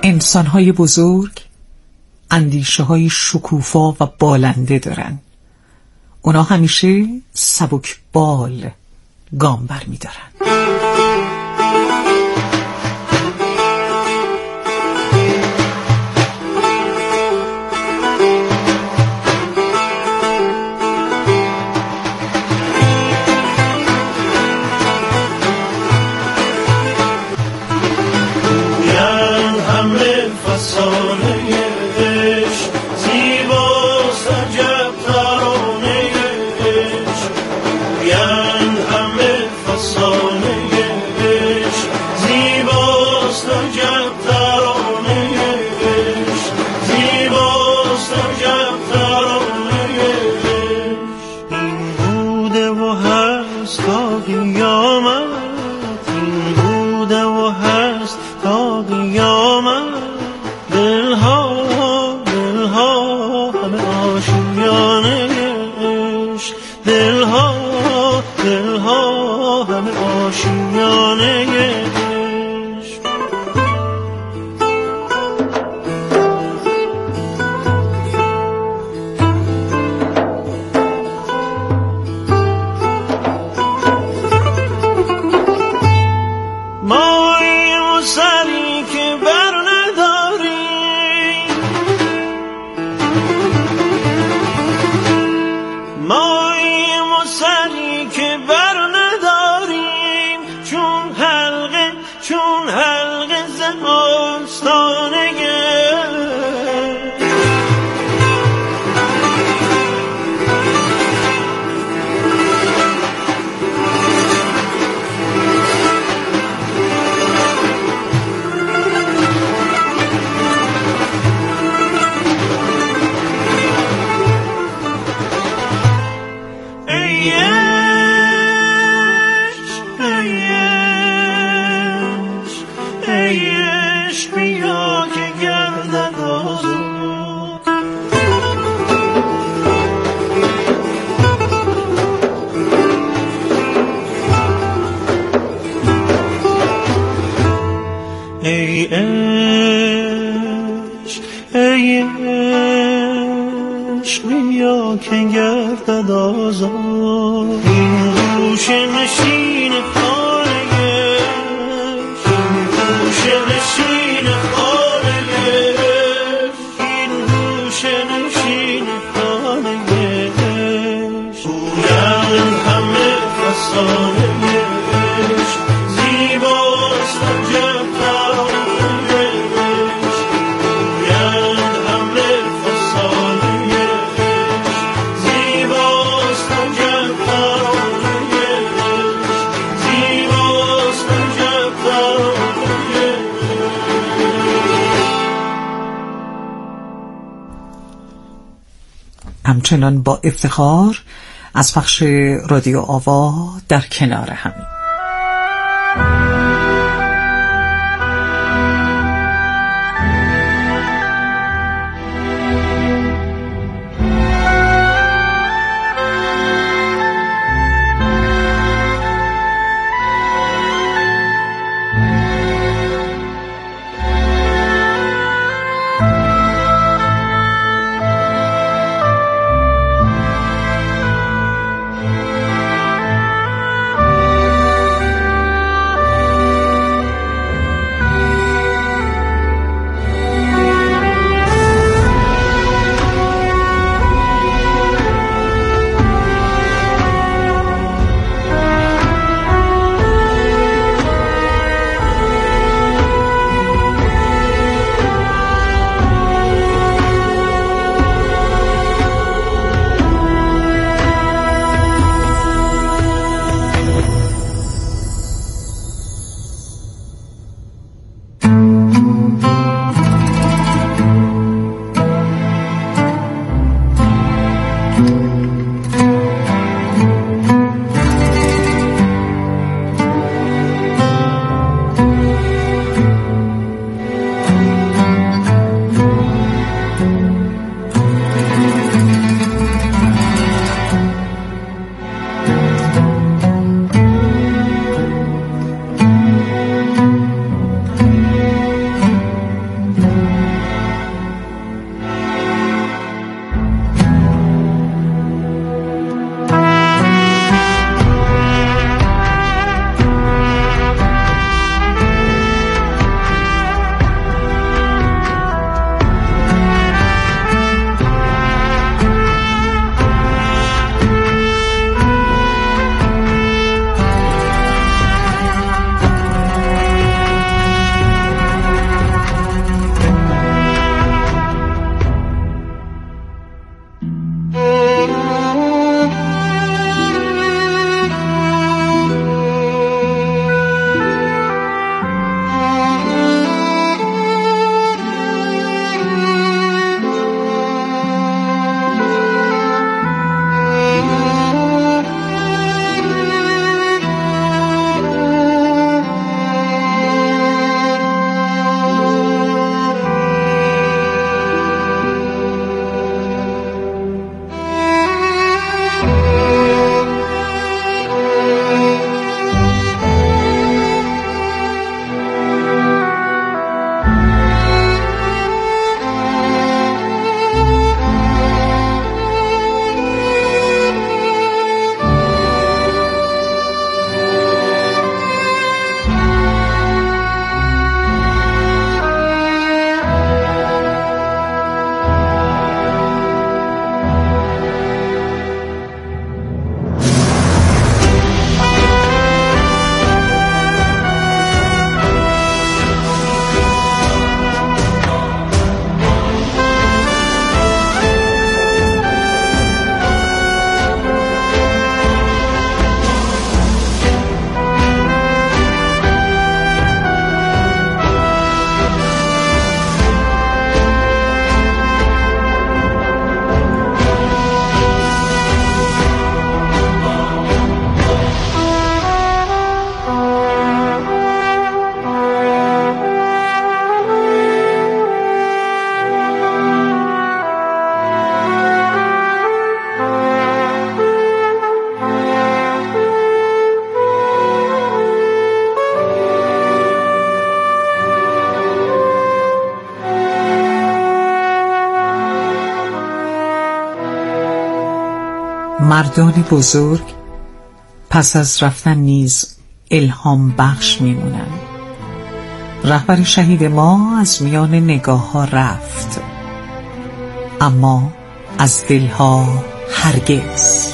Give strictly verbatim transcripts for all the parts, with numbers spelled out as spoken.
انسان‌های بزرگ اندیشه‌های شکوفا و بالنده دارن. اونا همیشه سبک بال گام بر می دارن. ای عشق ای عشق بیا که گردد آزاد این گوشه نشین خانه این گوشه نشین خانه این گوشه نشین خانه گویند همه فسانه زیباست عجب همچنان با افتخار از پخش رادیو آوا در کنار همین. مردان بزرگ پس از رفتن نیز الهام بخش میمونند. رهبر شهید ما از میان نگاه ها رفت، اما از دلها هرگز.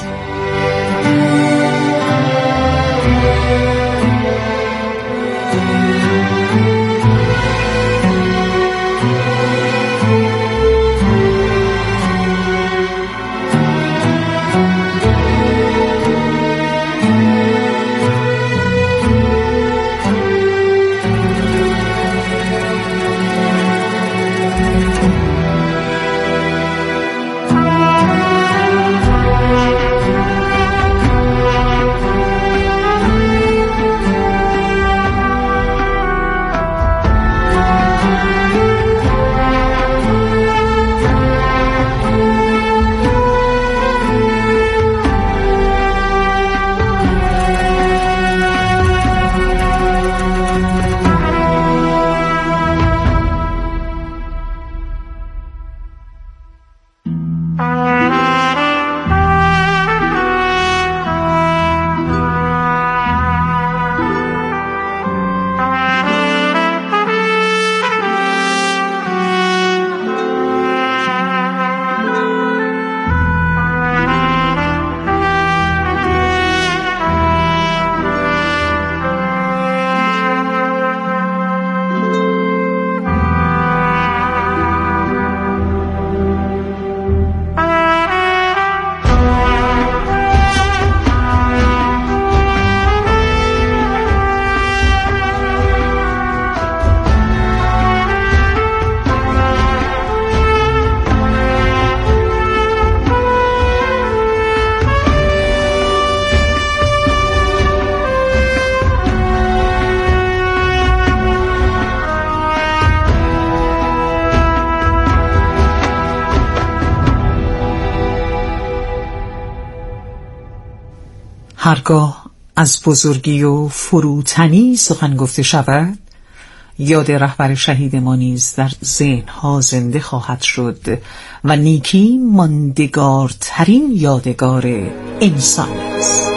هرگاه از بزرگی و فروتنی سخن گفته شود، یاد رهبر شهید ما نیز در ذهن‌ها زنده خواهد شد و نیکی ماندگارترین یادگار انسان است.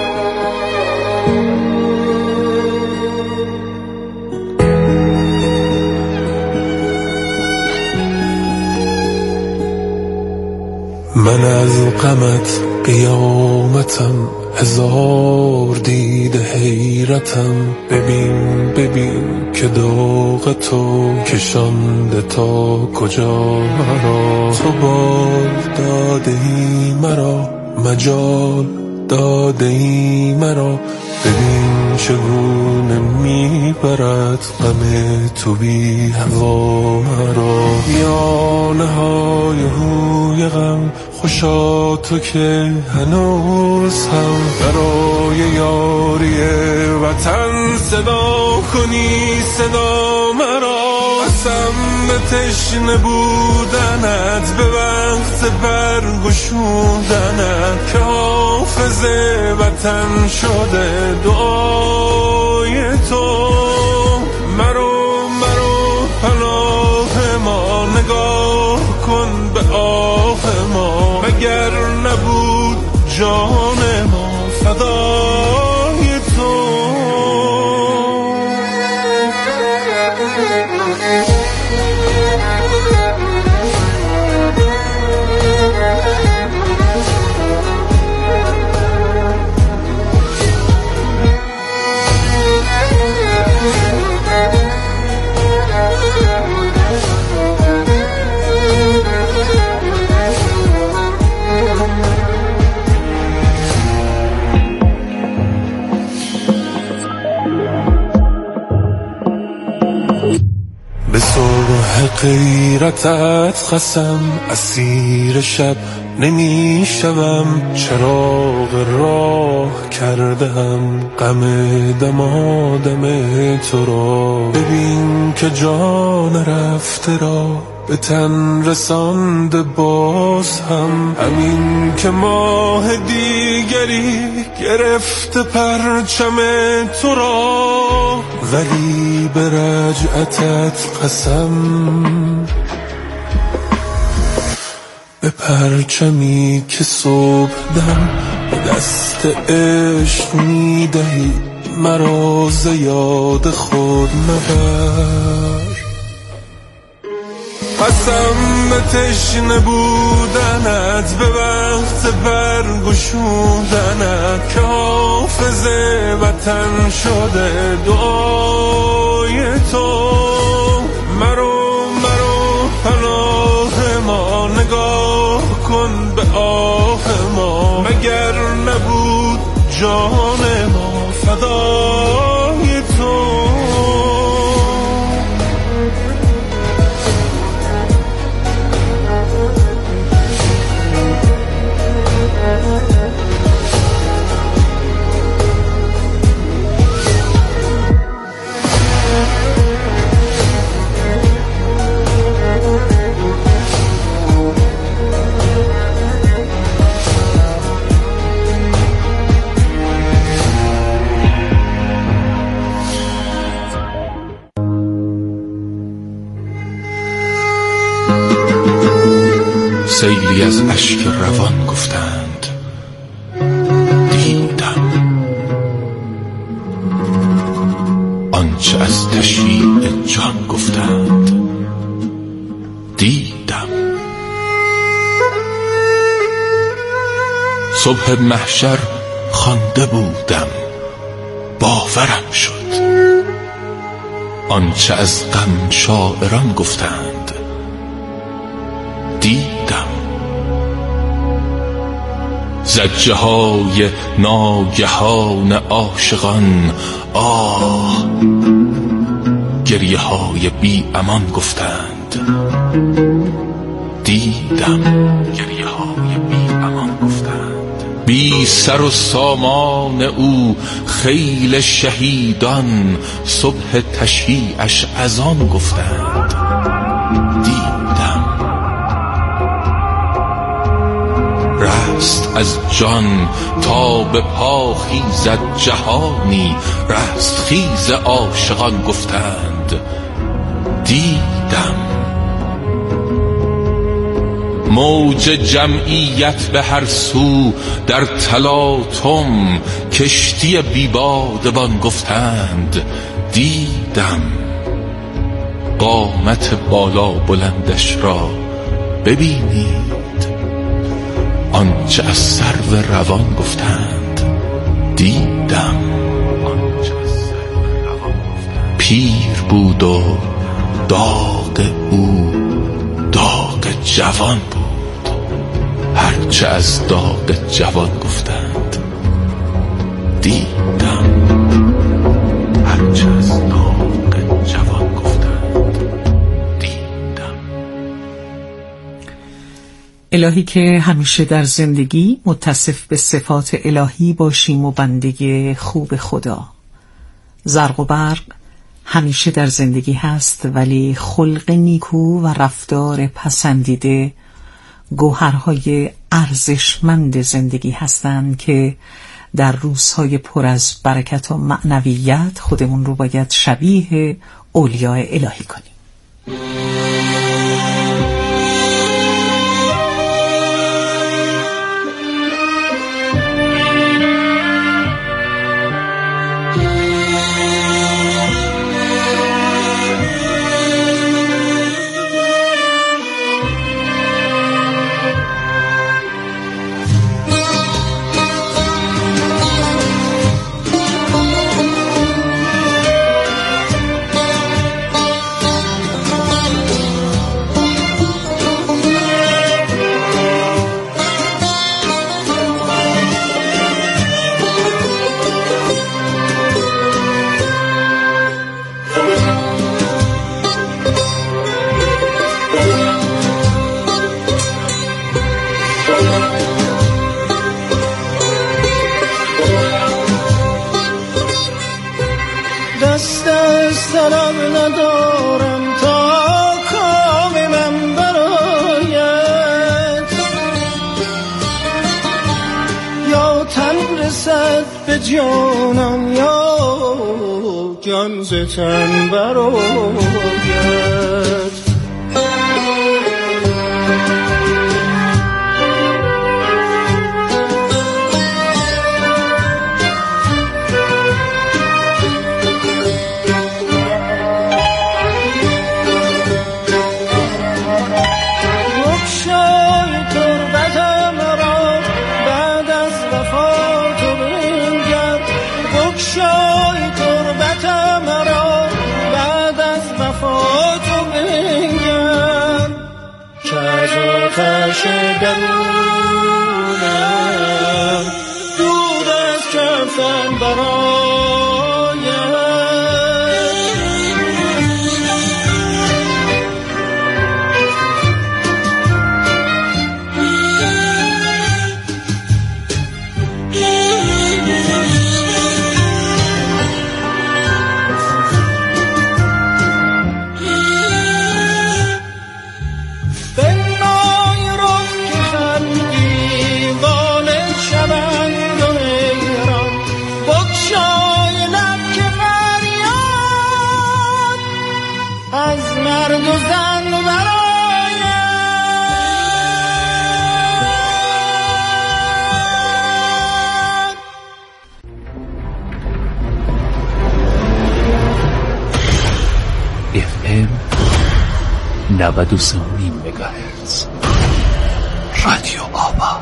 من از غمت قیامتم، هزار دیده حیرتم. ببین ببین که داغ تو کشانده تا کجا مرا. تو بال داده ای مرا، مجال داده ای مرا. ببین چگونه میبرد غم تو بی هوا مرا. میانه های هوی غم خوشا تو که هنوز هم برای یاری وطن صدا کنی صدا مرا. قسم به تشنه بودنت، به وقت برگشودنت، که حافظ وطن شده دعای تو. مرو مرو پناه ما، نگاه کن به آه ما. مگر نبود جان ما فدای تو. به صبح غیرتت قسم، اسیر شب نمی شوم. چراغ راه کردم غم دمادم تو را. ببین که جان رفته را به تن رسانده باز هم. همین که ماه دیگری گرفته پرچم تو را. ولی به رجعتت قسم، به پرچمی که صبح دم به دست عشق میدهی، مرا ز یاد خود مبر. قسم به تشنه بودنت، به وقت برگشودنت، که حافظ وطن شده دعای تو. مرو مرو پناه ما، نگاه کن به آه ما، مگر نبود جان ما فدای تو. سیلی از اشک روان گفتند دیدم، آنچه از تشریع جان گفتند دیدم. صبح محشر خوانده بودم باورم شد، آنچه از غم شاعران گفتند دیدم. زجه های ناگهان عاشقان آه، گریه های بی امان گفتند دیدم. گریه های بی امان گفتند. بی سر و سامان او خیل شهیدان، صبح تشییعش از آن گفتند دیدم. رست از جان تا به پا خیزد جهانی، رست خیز عاشقان گفتند دیدم. موج جمعیت به هر سو در تلاطم، کشتی بی بادبان گفتند دیدم. قامت بالا بلندش را ببینید، آنچه از سرو روان گفتند دیدم. پیر بود و داغ او داغ جوان بود، هرچه از داغ جوان گفتند دیدم. هرچه از داغ جوان گفتند دیدم. الهی که همیشه در زندگی متصف به صفات الهی باشیم و بنده خوب خدا. زرق و برق همیشه در زندگی هست، ولی خلق نیکو و رفتار پسندیده گوهرهای ارزشمند زندگی هستند که در روزهای پر از برکت و معنویت خودمون رو باید شبیه اولیاء الهی کنیم. دست از طلب ندارم تا کام من برآید، یا تن رسد به جانم یا جان ز تن برآید. وای تربت مرا بعد از وفا تو بنگر که از آتش درونم دود از کفن برایم. نود و سه و نیم مگاهرتز رادیو آبا.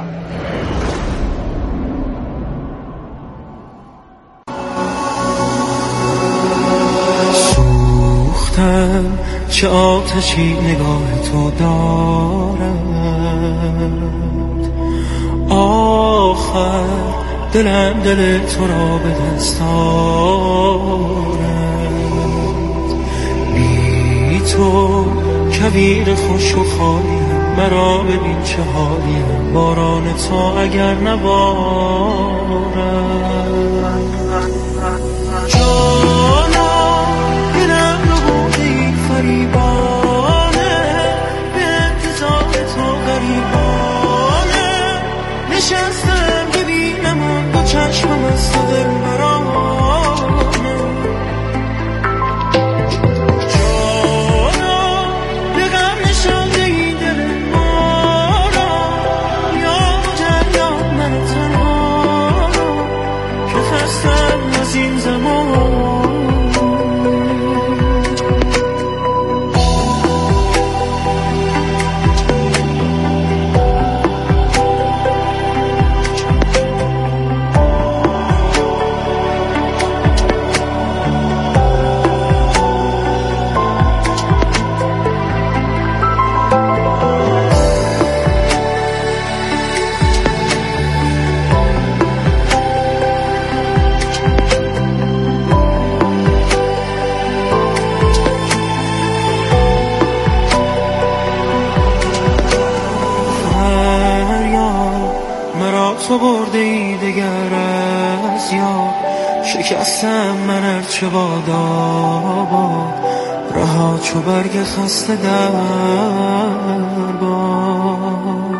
سوختم چه آتشی نگاه تو دارد، آخر دلم دل تو را به دست آرد. بی تو کویر خوش و خالیم، مرا ببین چه حالیم، باران تو اگر نبارد. جانا دلم رو بوده این فریبانه، به انتظار تو غریبانه، نشستم ببینم اون با چشمم از تو دل برانه. تو برده ای دگر از یاد، شکستم من ارچه باداباد، رها چو برگ خسته در باد.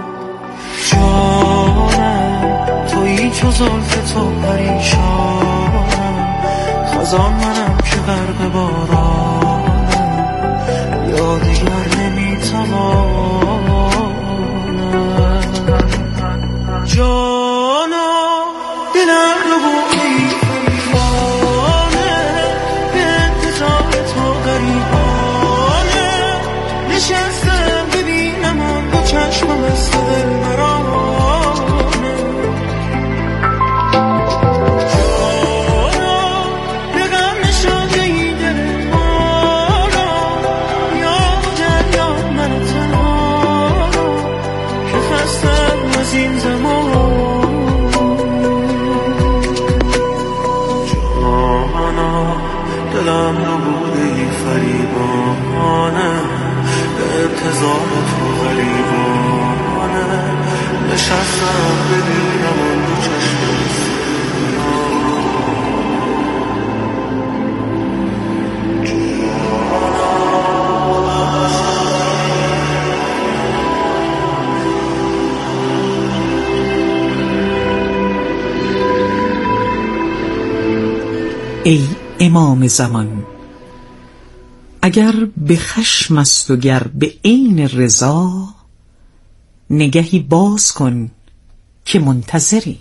جانم تویی چو زلف تو پریشانم، خزان منم که غرق بارانم، یا دیگر نمیتوانم. جانا دلم رو بودی فریبانه، به انتظار تو غریبانه، نشستم ببینم آن با چشمم از تو دل برانه. جانا به غم نشانده ای دل مارا، یا جریان من تنها که خستم از این زمان. دلم نبوده فریبانه، به انتظار تو غریبانه، نشستم ببینم اون دو چشم ای امام زمان، اگر به خشم است و گر به عین رضا، نگهی باز کن که منتظری.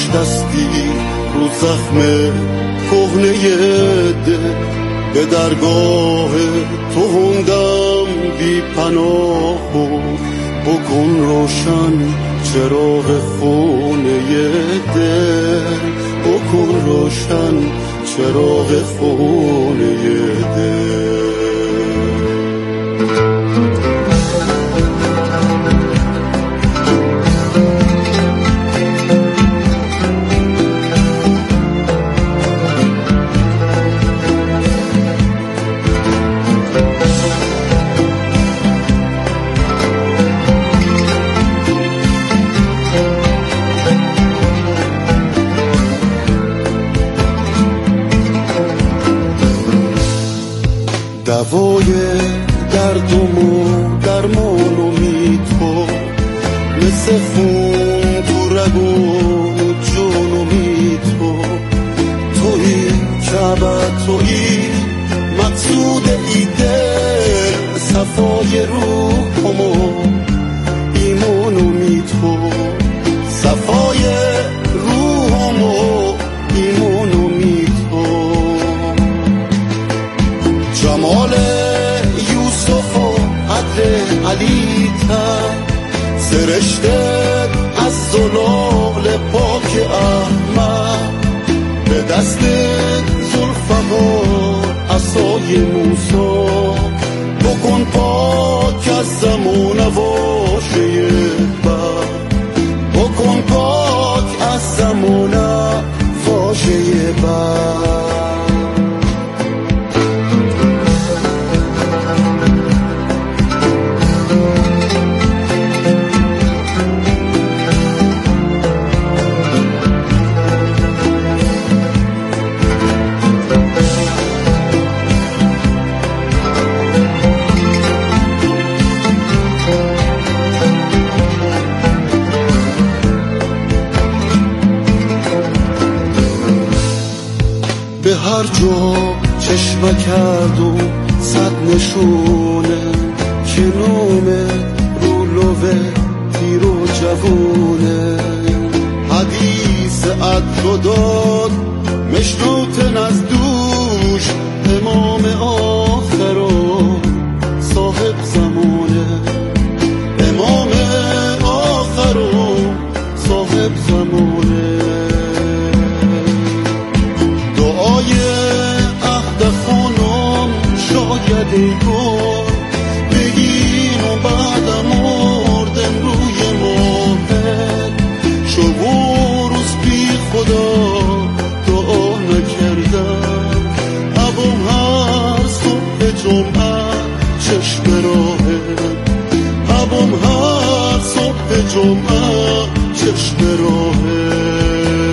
دستی رو زخم کهنه دل، به درگاه تو هندم بی پناه و بکن روشن چراغ خونه دل، بکن روشن چراغ خونه دل. دوای دردم و درمان و می تو، مثل خون تو رگون و جون و می تو، توی کعبه توی مقصود ای دل، صفای روحم و ایمان و می تو، صفای روحم و ایمان و می تو. جمال یوسف و عدل علی تر، سرشته از زلال پاک احمد، به دست ذوالفقار عصای موسی، بکن پاک از زمان واژه بد، بکن پاک از زمان واژه بد. به هر جا چشم کردم صد نشونه، که نومه رو لوه پیر و جوونه، حدیث عدل و داد مشروط نزدوش، امام آخر و صاحب زمانه، امام آخر و صاحب زمانه. شاید ای گل بگین و بعدم مردم روی ماهت، شو روز بی خدا دعا نکردم، عبام هر صبح جمعه چشم راهت، عبام هر صبح جمعه چشم راهت.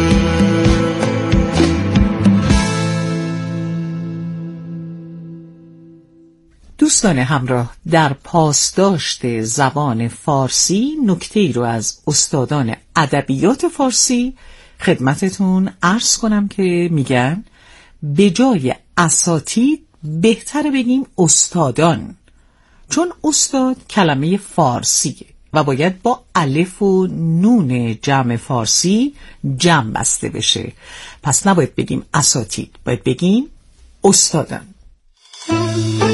دوستان همراه، در پاسداشت زبان فارسی نکته‌ای رو از استادان ادبیات فارسی خدمتتون عرض کنم که میگن به جای اساتید بهتره بگیم استادان، چون استاد کلمه فارسیه و باید با الف و نون جمع فارسی جمع بسته بشه، پس نباید بگیم اساتید، باید بگیم استادان.